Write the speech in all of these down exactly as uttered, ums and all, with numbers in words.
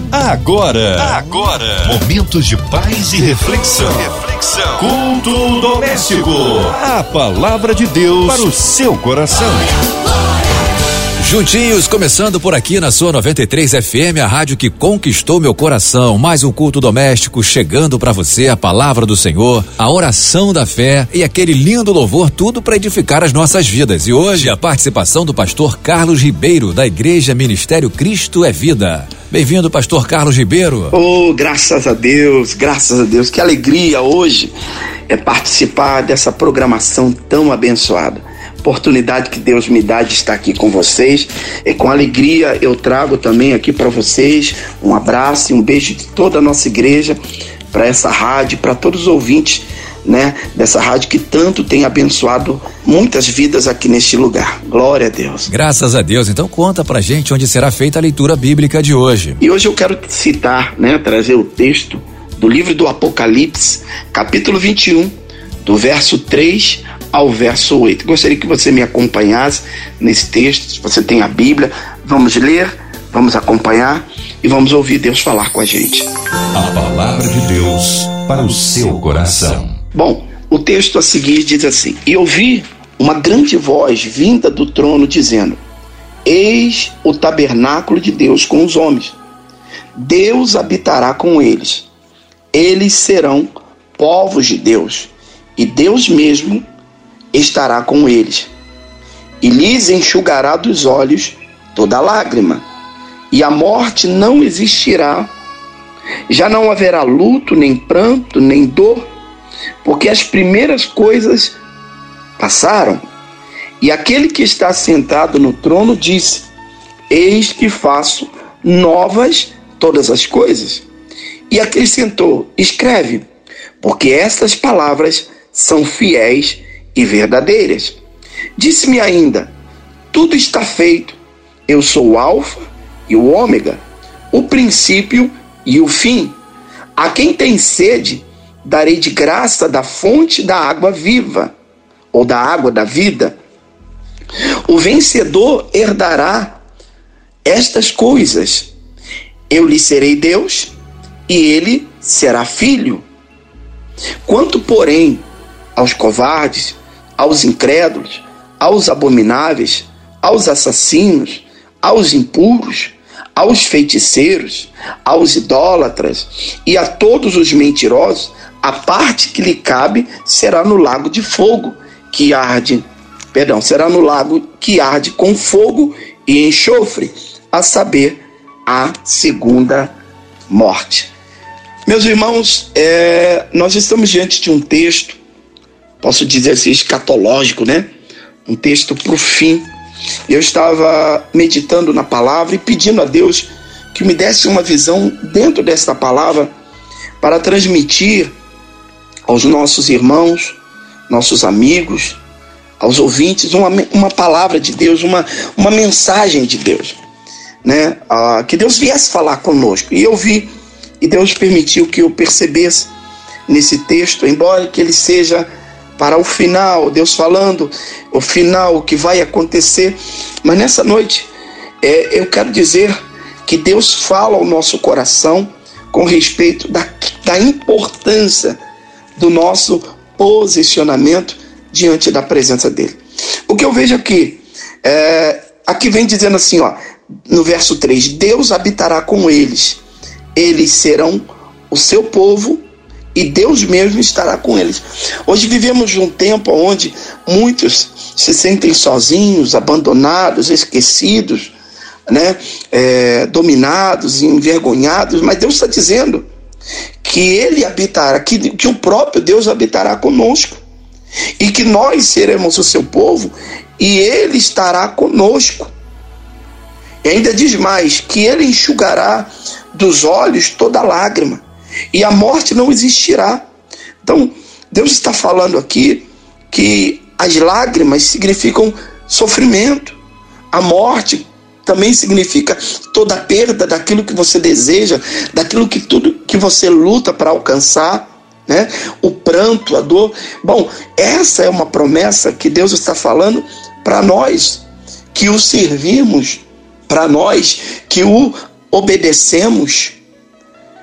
Agora, agora, momentos de paz e reflexão. Reflexão. Culto doméstico. A palavra de Deus para o seu coração. Juntinhos, começando por aqui na sua noventa e três F M, a rádio que conquistou meu coração. Mais um culto doméstico chegando para você, a palavra do Senhor, a oração da fé e aquele lindo louvor, tudo para edificar as nossas vidas. E hoje a participação do pastor Carlos Ribeiro, da Igreja Ministério Cristo é Vida. Bem-vindo, pastor Carlos Ribeiro. Oh, graças a Deus, graças a Deus. Que alegria hoje é participar dessa programação tão abençoada. Oportunidade que Deus me dá de estar aqui com vocês, e com alegria eu trago também aqui para vocês um abraço e um beijo de toda a nossa igreja, para essa rádio, para todos os ouvintes, né, dessa rádio que tanto tem abençoado muitas vidas aqui neste lugar. Glória a Deus. Graças a Deus. Então conta pra gente onde será feita a leitura bíblica de hoje. E hoje eu quero citar, né, trazer o texto do livro do Apocalipse, capítulo vinte e um, do verso três ao verso oito. Gostaria que você me acompanhasse nesse texto. Se você tem a Bíblia, vamos ler, vamos acompanhar e vamos ouvir Deus falar com a gente. A palavra de Deus para o seu coração. Bom, o texto a seguir diz assim: E ouvi uma grande voz vinda do trono dizendo: Eis o tabernáculo de Deus com os homens. Deus habitará com eles. Eles serão povos de Deus, e Deus mesmo estará com eles, e lhes enxugará dos olhos toda lágrima, e a morte não existirá. Já não haverá luto, nem pranto, nem dor, porque as primeiras coisas passaram. E aquele que está sentado no trono disse: Eis que faço novas todas as coisas. E acrescentou: Escreve, porque estas palavras são fiéis e verdadeiras. Disse-me ainda: Tudo está feito. Eu sou o Alfa e o Ômega, o princípio e o fim. A quem tem sede, darei de graça da fonte da água viva, ou da água da vida. O vencedor herdará estas coisas. Eu lhe serei Deus, e ele será filho. Quanto, porém, aos covardes, aos incrédulos, aos abomináveis, aos assassinos, aos impuros, aos feiticeiros, aos idólatras e a todos os mentirosos, a parte que lhe cabe será no lago de fogo, que arde, perdão, será no lago que arde com fogo e enxofre, a saber, a segunda morte. Meus irmãos, é, nós estamos diante de um texto, posso dizer assim, escatológico, né? Um texto para o fim. Eu estava meditando na palavra e pedindo a Deus que me desse uma visão dentro desta palavra para transmitir aos nossos irmãos, nossos amigos, aos ouvintes, uma, uma palavra de Deus, uma, uma mensagem de Deus, né? Ah, que Deus viesse falar conosco. E eu vi, e Deus permitiu que eu percebesse nesse texto, embora que ele seja para o final, Deus falando o final, o que vai acontecer, mas nessa noite é, eu quero dizer que Deus fala ao nosso coração com respeito da, da importância do nosso posicionamento diante da presença dele. O que eu vejo aqui, é, aqui vem dizendo assim, ó, no verso três, Deus habitará com eles, eles serão o seu povo, e Deus mesmo estará com eles. Hoje vivemos um tempo onde muitos se sentem sozinhos, abandonados, esquecidos, né? é, dominados, envergonhados, mas Deus está dizendo que Ele habitará, que, que o próprio Deus habitará conosco, e que nós seremos o seu povo, e Ele estará conosco. E ainda diz mais, que Ele enxugará dos olhos toda lágrima, e a morte não existirá. Então, Deus está falando aqui que as lágrimas significam sofrimento. A morte também significa toda a perda daquilo que você deseja, daquilo que tudo que você luta para alcançar, né? O pranto, a dor. Bom, essa é uma promessa que Deus está falando para nós, que o servimos, para nós que o obedecemos,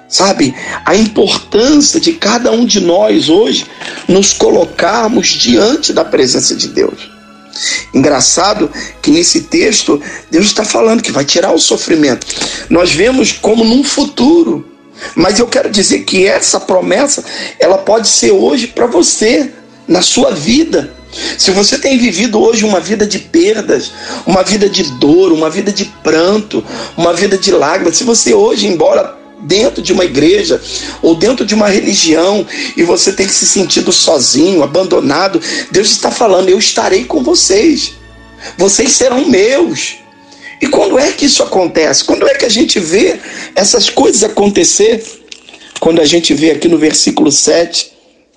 Sabe, a importância de cada um de nós hoje nos colocarmos diante da presença de Deus. Engraçado que nesse texto Deus está falando que vai tirar o sofrimento. Nós vemos como num futuro, mas eu quero dizer que essa promessa, ela pode ser hoje para você, na sua vida. Se você tem vivido hoje uma vida de perdas, uma vida de dor, uma vida de pranto, uma vida de lágrimas, se você hoje, embora dentro de uma igreja ou dentro de uma religião, e você tem se sentido sozinho, abandonado, Deus está falando: eu estarei com vocês, vocês serão meus. E quando é que isso acontece? Quando é que a gente vê essas coisas acontecer? Quando a gente vê aqui no versículo sete,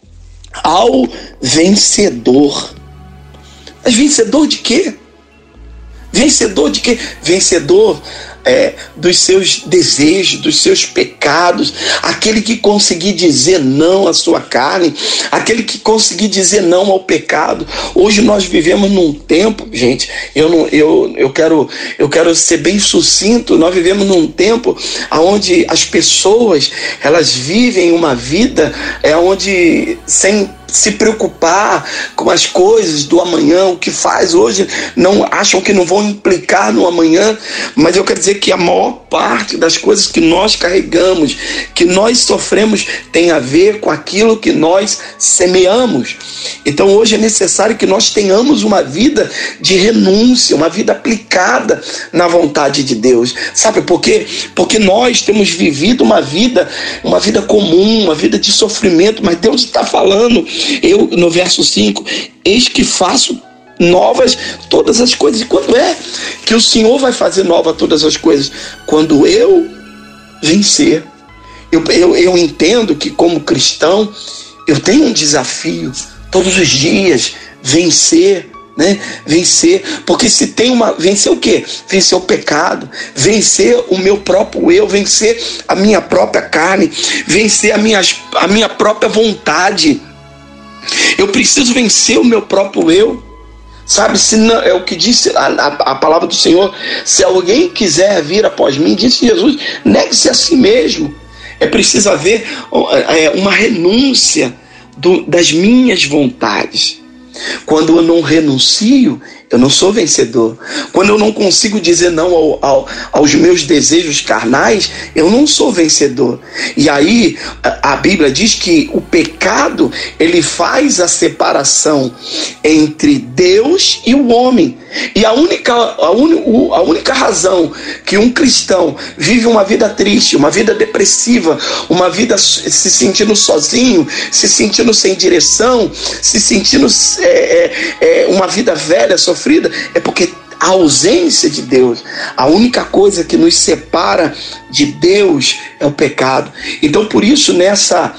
ao vencedor. Mas vencedor de quê? Vencedor de quê? Vencedor É, dos seus desejos, dos seus pecados, aquele que conseguir dizer não à sua carne, aquele que conseguir dizer não ao pecado. Hoje nós vivemos num tempo, gente, eu, não, eu, eu, quero, eu quero ser bem sucinto, nós vivemos num tempo onde as pessoas, elas vivem uma vida é, onde sem se preocupar com as coisas do amanhã, o que faz hoje, não acham que não vão implicar no amanhã, mas eu quero dizer que a maior parte das coisas que nós carregamos, que nós sofremos, tem a ver com aquilo que nós semeamos. Então hoje é necessário que nós tenhamos uma vida de renúncia, uma vida aplicada na vontade de Deus. Sabe por quê? Porque nós temos vivido uma vida, uma vida comum, uma vida de sofrimento, mas Deus está falando, eu no verso cinco, eis que faço novas todas as coisas. E quando é que o Senhor vai fazer nova todas as coisas? Quando eu vencer. Eu, eu, eu entendo que como cristão eu tenho um desafio todos os dias, vencer, né? Vencer, porque se tem uma, vencer o quê? Vencer o pecado, vencer o meu próprio eu, vencer a minha própria carne, vencer a minha, a minha própria vontade. Eu preciso vencer o meu próprio eu. Sabe, se não, é o que disse a, a, a palavra do Senhor: se alguém quiser vir após mim, disse Jesus, negue-se a si mesmo. É preciso haver é, uma renúncia do, das minhas vontades. Quando eu não renuncio, eu não sou vencedor. Quando eu não consigo dizer não ao, ao, aos meus desejos carnais, eu não sou vencedor. E aí a, a Bíblia diz que o pecado, ele faz a separação entre Deus e o homem. E a única, a, un, a única razão que um cristão vive uma vida triste, uma vida depressiva, uma vida se sentindo sozinho, se sentindo sem direção, se sentindo é, é, é, uma vida velha, sofrida, é porque a ausência de Deus, a única coisa que nos separa de Deus é o pecado. Então por isso nessa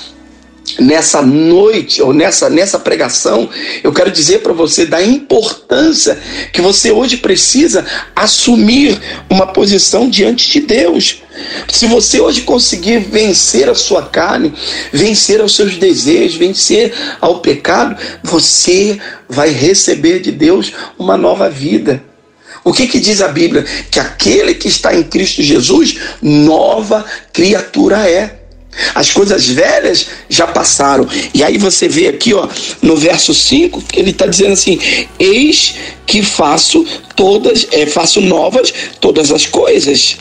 nessa noite ou nessa, nessa pregação eu quero dizer para você da importância que você hoje precisa assumir uma posição diante de Deus. Se você hoje conseguir vencer a sua carne, vencer aos seus desejos, vencer ao pecado, você vai receber de Deus uma nova vida. O que que diz a Bíblia? Que aquele que está em Cristo Jesus, nova criatura é. As coisas velhas já passaram. E aí você vê aqui, ó, no verso cinco, que ele está dizendo assim: eis que faço todas, é, faço novas todas as coisas.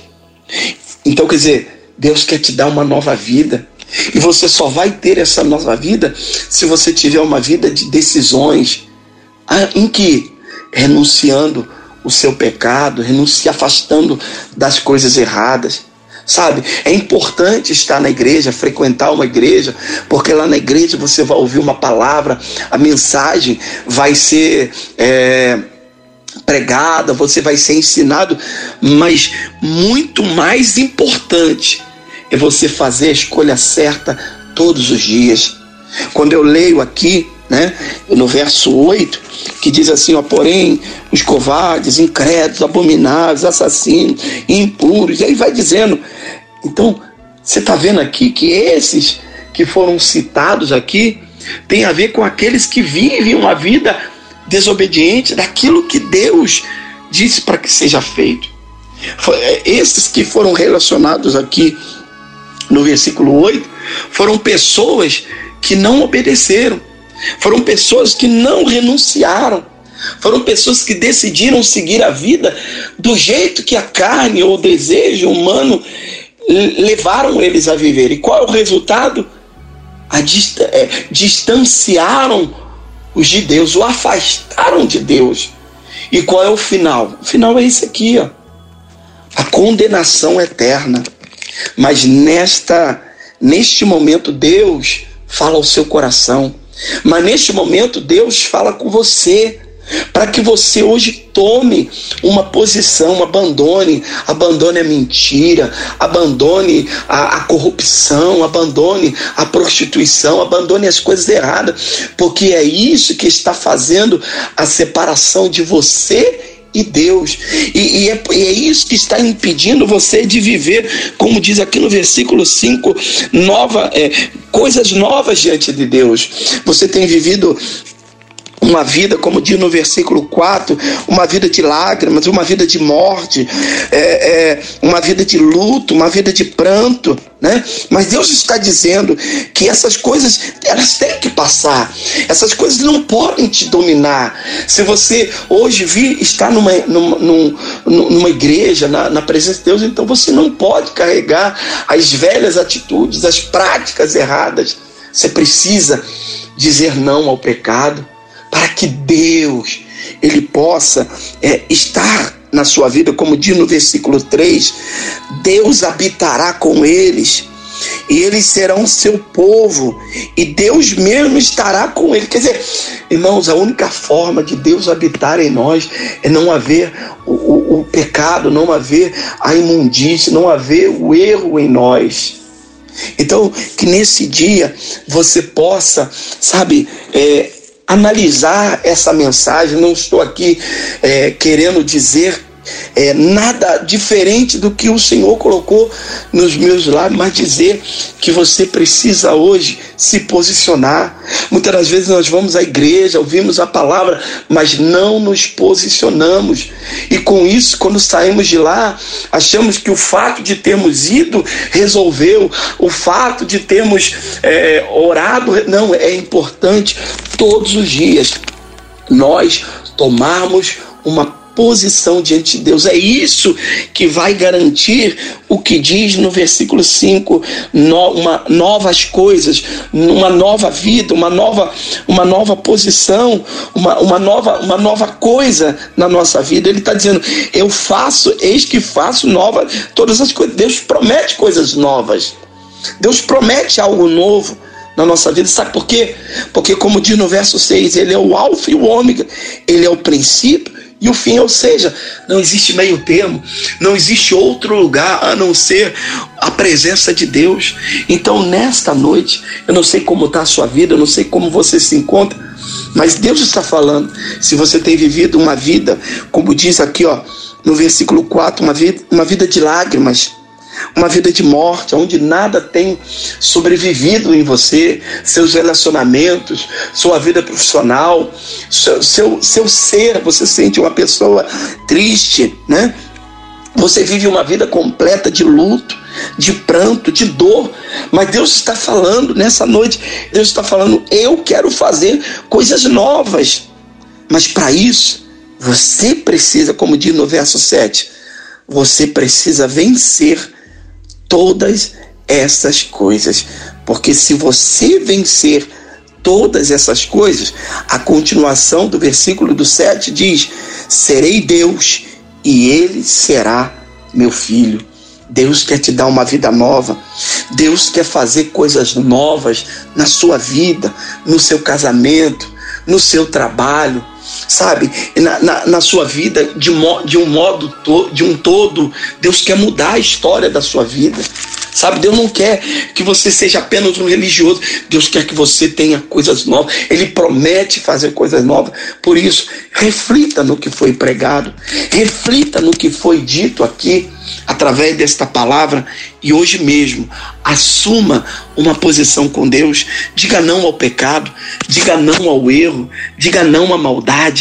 Então, quer dizer, Deus quer te dar uma nova vida. E você só vai ter essa nova vida se você tiver uma vida de decisões, em que renunciando o seu pecado, renunciando, afastando das coisas erradas. Sabe, é importante estar na igreja, frequentar uma igreja, porque lá na igreja você vai ouvir uma palavra, a mensagem vai ser é, pregada, você vai ser ensinado, mas muito mais importante é você fazer a escolha certa todos os dias. Quando eu leio aqui, né, no verso oito, que diz assim, ó, porém os covardes, incrédulos, abomináveis, assassinos, impuros, e aí vai dizendo. Então você está vendo aqui que esses que foram citados aqui tem a ver com aqueles que vivem uma vida desobediente daquilo que Deus disse para que seja feito. Esses que foram relacionados aqui no versículo oito, foram pessoas que não obedeceram, foram pessoas que não renunciaram, foram pessoas que decidiram seguir a vida do jeito que a carne ou o desejo humano levaram eles a viver. E qual é o resultado? A dist- é, distanciaram os de Deus, o afastaram de Deus. E qual é o final? O final é esse aqui, ó. A condenação eterna. Mas nesta, neste momento Deus fala ao seu coração. Mas neste momento Deus fala com você, para que você hoje tome uma posição, abandone, abandone a mentira, abandone a, a corrupção, abandone a prostituição, abandone as coisas erradas, porque é isso que está fazendo a separação de você e Deus, e, e, é, e é isso que está impedindo você de viver, como diz aqui no versículo cinco, nova, é, coisas novas diante de Deus. Você tem vivido uma vida, como diz no versículo quatro, uma vida de lágrimas, uma vida de morte, é, é, uma vida de luto, uma vida de pranto, né? Mas Deus está dizendo que essas coisas, elas têm que passar, essas coisas não podem te dominar. Se você hoje vir, está numa, numa, numa igreja, na, na presença de Deus, então você não pode carregar as velhas atitudes, as práticas erradas. Você precisa dizer não ao pecado, para que Deus, Ele possa é, estar na sua vida, como diz no versículo três, Deus habitará com eles, e eles serão seu povo, e Deus mesmo estará com eles. Quer dizer, irmãos, a única forma de Deus habitar em nós é não haver o, o, o pecado, não haver a imundície, não haver o erro em nós. Então, que nesse dia você possa, sabe, é, analisar essa mensagem. Não estou aqui é, querendo dizer é, nada diferente do que o Senhor colocou nos meus lábios, mas dizer que você precisa hoje se posicionar. Muitas das vezes nós vamos à igreja, ouvimos a palavra, mas não nos posicionamos, e com isso, quando saímos de lá, achamos que o fato de termos ido resolveu, o fato de termos é, orado, não, é importante todos os dias nós tomarmos uma posição diante de Deus. É isso que vai garantir o que diz no versículo cinco, no, uma, novas coisas, uma nova vida, uma nova, uma nova posição, uma, uma, nova, uma nova coisa na nossa vida. Ele está dizendo, eu faço, eis que faço nova todas as coisas. Deus promete coisas novas, Deus promete algo novo na nossa vida. Sabe por quê? Porque, como diz no verso seis, Ele é o alfa e o ômega, Ele é o princípio e o fim, ou seja, não existe meio termo, não existe outro lugar a não ser a presença de Deus. Então, nesta noite, eu não sei como está a sua vida, eu não sei como você se encontra, mas Deus está falando. Se você tem vivido uma vida, como diz aqui, ó, no versículo quatro, uma vida, uma vida de lágrimas, uma vida de morte, onde nada tem sobrevivido em você, seus relacionamentos, sua vida profissional, seu, seu, seu ser, você sente uma pessoa triste, né? Você vive uma vida completa de luto, de pranto, de dor, mas Deus está falando nessa noite, Deus está falando, eu quero fazer coisas novas, mas para isso, você precisa, como diz no verso sete, você precisa vencer todas essas coisas, porque se você vencer todas essas coisas, a continuação do versículo do sete diz, serei Deus e ele será meu filho. Deus quer te dar uma vida nova, Deus quer fazer coisas novas na sua vida, no seu casamento, no seu trabalho, sabe, na, na, na sua vida de, mo, de um modo to, de um todo. Deus quer mudar a história da sua vida, sabe? Deus não quer que você seja apenas um religioso, Deus quer que você tenha coisas novas, Ele promete fazer coisas novas. Por isso, reflita no que foi pregado, reflita no que foi dito aqui através desta palavra, e hoje mesmo assuma uma posição com Deus. Diga não ao pecado, diga não ao erro, diga não à maldade,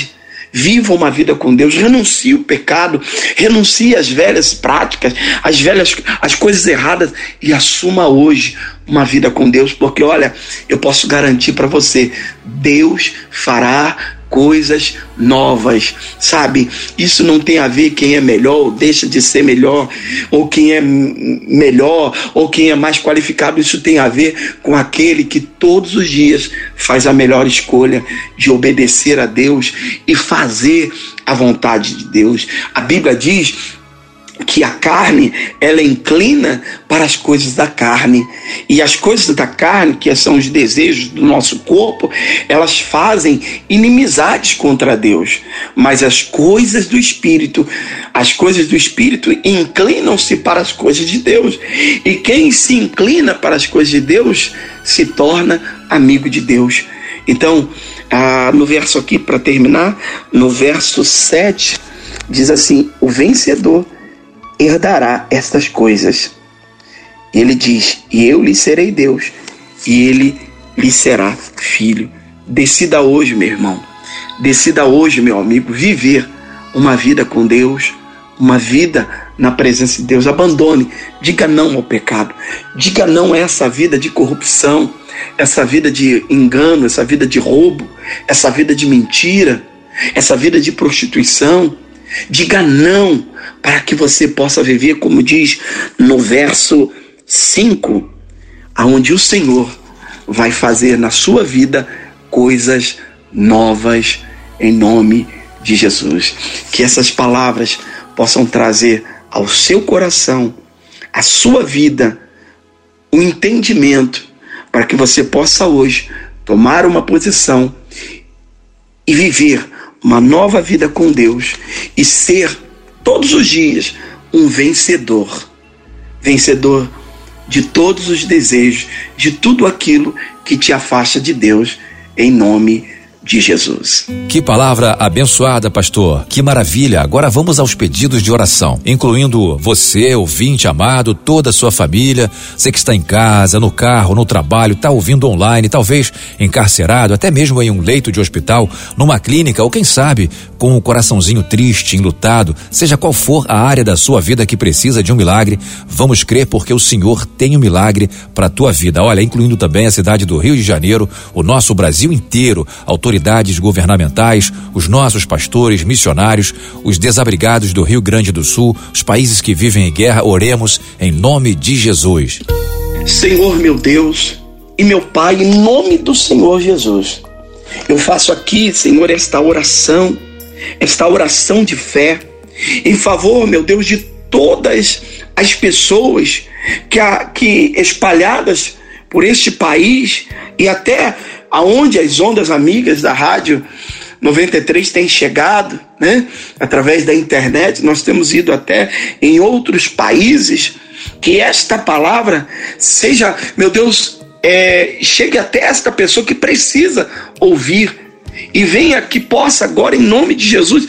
Viva uma vida com Deus, renuncie o pecado, renuncie às velhas práticas, às velhas, às coisas erradas e assuma hoje uma vida com Deus, porque olha, eu posso garantir para você, Deus fará coisas novas, sabe? Isso não tem a ver quem é melhor ou deixa de ser melhor, ou quem é melhor ou quem é mais qualificado. Isso tem a ver com aquele que todos os dias faz a melhor escolha de obedecer a Deus e fazer a vontade de Deus. A Bíblia diz que a carne, ela inclina para as coisas da carne, e as coisas da carne, que são os desejos do nosso corpo, elas fazem inimizades contra Deus, mas as coisas do Espírito, as coisas do Espírito inclinam-se para as coisas de Deus, e quem se inclina para as coisas de Deus se torna amigo de Deus. Então, ah, no verso aqui, para terminar, no verso sete, diz assim: o vencedor herdará estas coisas. Ele diz: e eu lhe serei Deus, e ele lhe será filho. Decida hoje, meu irmão, decida hoje, meu amigo, viver uma vida com Deus, uma vida na presença de Deus. Abandone, diga não ao pecado, diga não a essa vida de corrupção, essa vida de engano, essa vida de roubo, essa vida de mentira, essa vida de prostituição. Diga não, para que você possa viver, como diz no verso cinco, aonde o Senhor vai fazer na sua vida coisas novas em nome de Jesus. Que essas palavras possam trazer ao seu coração, à sua vida, o entendimento, para que você possa hoje tomar uma posição e viver uma nova vida com Deus e ser todos os dias um vencedor, vencedor de todos os desejos, de tudo aquilo que te afasta de Deus, em nome de Jesus. Que palavra abençoada, pastor. Que maravilha. Agora vamos aos pedidos de oração, incluindo você, ouvinte amado, toda a sua família, você que está em casa, no carro, no trabalho, está ouvindo online, talvez encarcerado, até mesmo em um leito de hospital, numa clínica, ou quem sabe, com o coraçãozinho triste, enlutado, seja qual for a área da sua vida que precisa de um milagre, vamos crer porque o Senhor tem um milagre para a tua vida. Olha, incluindo também a cidade do Rio de Janeiro, o nosso Brasil inteiro, autoridades governamentais, os nossos pastores, missionários, os desabrigados do Rio Grande do Sul, os países que vivem em guerra. Oremos em nome de Jesus. Senhor meu Deus e meu Pai, em nome do Senhor Jesus, eu faço aqui, Senhor, esta oração, esta oração de fé, em favor, meu Deus, de todas as pessoas que, a, que espalhadas por este país e até aonde as ondas amigas da Rádio noventa e três têm chegado, né? Através da internet, nós temos ido até em outros países, que esta palavra seja, meu Deus, é, chegue até esta pessoa que precisa ouvir e venha que possa agora, em nome de Jesus,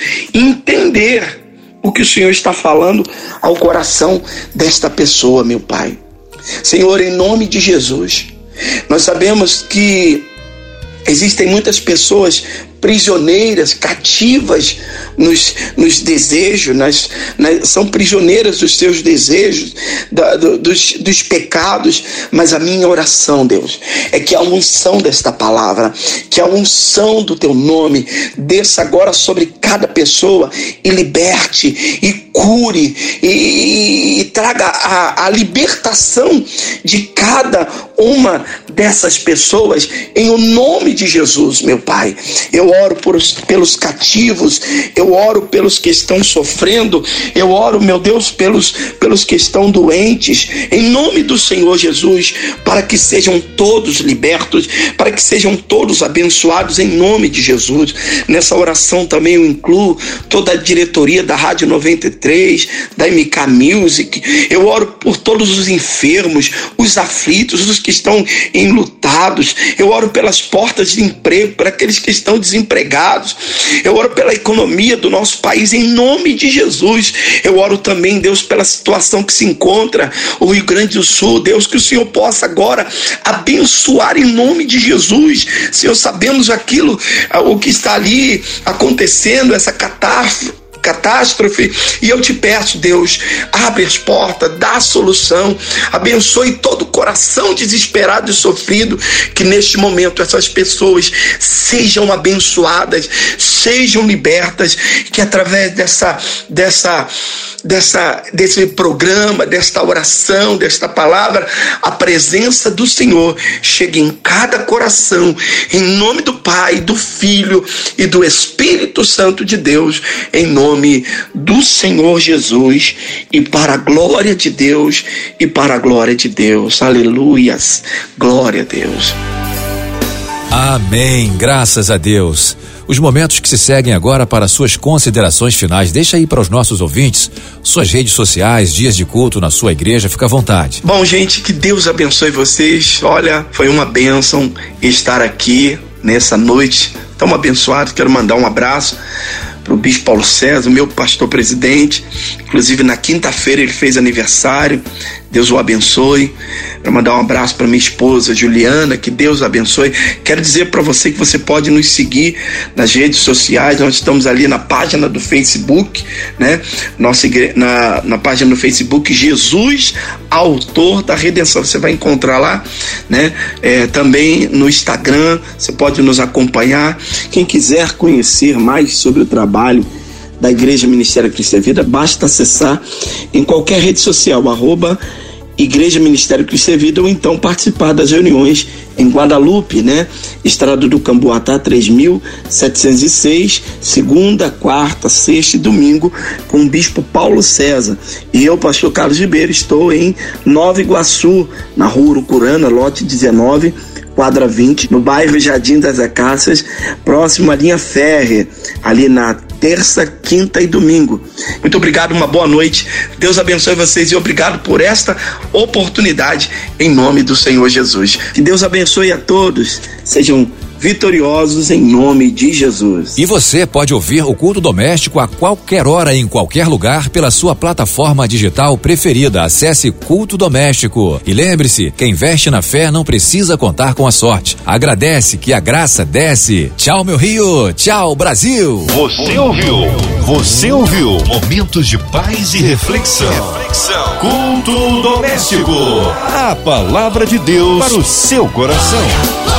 entender o que o Senhor está falando ao coração desta pessoa, meu Pai. Senhor, em nome de Jesus, nós sabemos que existem muitas pessoas prisioneiras, cativas nos, nos desejos, nas, nas, são prisioneiras dos seus desejos, da, do, dos, dos pecados, mas a minha oração, Deus, é que a unção desta palavra, que a unção do teu nome desça agora sobre cada pessoa e liberte, e cure, e, e, e traga a, a libertação de cada uma dessas pessoas, em o nome de Jesus, meu Pai. Eu oro por os, pelos cativos, eu oro pelos que estão sofrendo, eu oro, meu Deus, pelos, pelos que estão doentes, em nome do Senhor Jesus, para que sejam todos libertos, para que sejam todos abençoados, em nome de Jesus. Nessa oração também eu incluo toda a diretoria da Rádio noventa e três, da M K Music, eu oro por todos os enfermos, os aflitos, os que estão enlutados, eu oro pelas portas de emprego, para aqueles que estão desempregados, eu oro pela economia economia do nosso país, em nome de Jesus. Eu oro também, Deus, pela situação que se encontra o Rio Grande do Sul, Deus, que o Senhor possa agora abençoar em nome de Jesus. Senhor, sabemos aquilo, o que está ali acontecendo, essa catástrofe, catástrofe, e eu te peço, Deus, abre as portas, dá a solução, abençoe todo o coração desesperado e sofrido, que neste momento essas pessoas sejam abençoadas, sejam libertas, que através dessa, dessa, dessa, desse programa, desta oração, desta palavra, a presença do Senhor chegue em cada coração, em nome do Pai, do Filho e do Espírito Santo de Deus, em nome nome do Senhor Jesus, e para a glória de Deus, e para a glória de Deus. Aleluias, glória a Deus. Amém, graças a Deus. Os momentos que se seguem agora para suas considerações finais, deixa aí para os nossos ouvintes, suas redes sociais, dias de culto na sua igreja, fica à vontade. Bom, gente, que Deus abençoe vocês. Olha, foi uma bênção estar aqui nessa noite tão abençoada. Quero mandar um abraço para o Bispo Paulo César, meu pastor presidente. Inclusive na quinta-feira ele fez aniversário. Deus o abençoe. Para mandar um abraço para minha esposa Juliana, que Deus abençoe. Quero dizer para você que você pode nos seguir nas redes sociais. Nós estamos ali na página do Facebook, né? Nossa igre... na, na página do Facebook, Jesus, Autor da Redenção. Você vai encontrar lá, né? É, também no Instagram, você pode nos acompanhar. Quem quiser conhecer mais sobre o trabalho da Igreja Ministério Cristo e Vida, basta acessar em qualquer rede social, arroba Igreja Ministério Cristo e Vida, ou então participar das reuniões em Guadalupe, né? Estrada do Camboatá três mil setecentos e seis, segunda, quarta, sexta e domingo, com o Bispo Paulo César. E eu, pastor Carlos Ribeiro, estou em Nova Iguaçu, na rua Urucurana, lote dezenove, quadra vinte, no bairro Jardim das Acácias, próximo à linha férrea, ali na terça, quinta e domingo. Muito obrigado, uma boa noite. Deus abençoe vocês e obrigado por esta oportunidade, em nome do Senhor Jesus. Que Deus abençoe a todos. Sejam vitoriosos em nome de Jesus. E você pode ouvir o Culto Doméstico a qualquer hora, em qualquer lugar, pela sua plataforma digital preferida. Acesse Culto Doméstico. E lembre-se, quem investe na fé não precisa contar com a sorte. Agradece que a graça desce. Tchau, meu Rio. Tchau, Brasil. Você ouviu? Você ouviu? Momentos de paz e reflexão. Reflexão. Culto Doméstico. A palavra de Deus para o seu coração.